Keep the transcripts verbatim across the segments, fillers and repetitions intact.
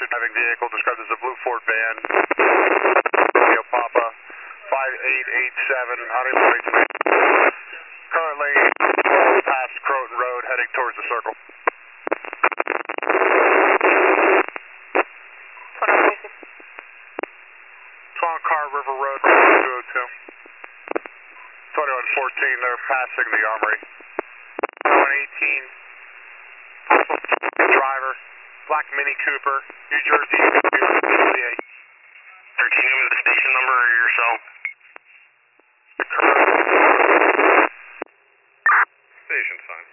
driving vehicle described as a blue Ford van. Romeo Papa, five eight eight seven, Honeymoon H. Currently past Croton Road, heading towards the circle. Car River Road, two oh two. twenty-one fourteen, they're passing the armory. one eighteen, driver, black Mini Cooper, New Jersey, thirty-eight. Sir, can you give me the station number or yourself? Station sign.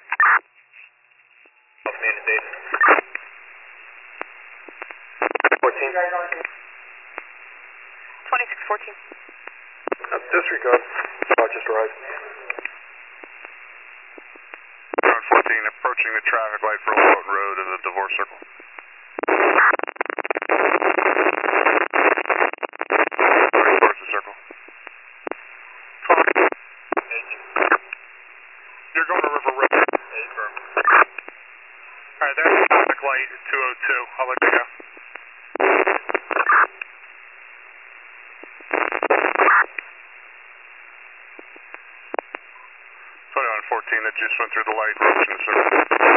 fourteen. twenty-six fourteen. Uh, disregard. I just arrived. twenty-one fourteen, approaching the traffic light for Croton Road in the divorce circle. Going towards the circle. You're going to River Road. Alright, there's the traffic light, two oh two. I'll let you go. twenty-one fourteen, that just went through the light, approaching the circle.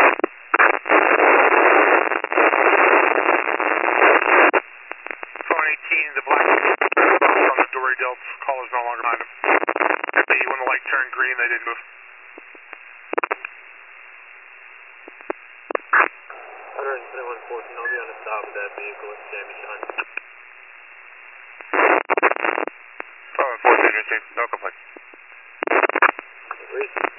twenty eighteen, the black from the Dory Delts, caller's no longer behind him. When the light turned green, they didn't move. one twenty-one fourteen, I'll be on the top of that vehicle with Jamie Shine. twenty-one fourteen, no complaint. Reason.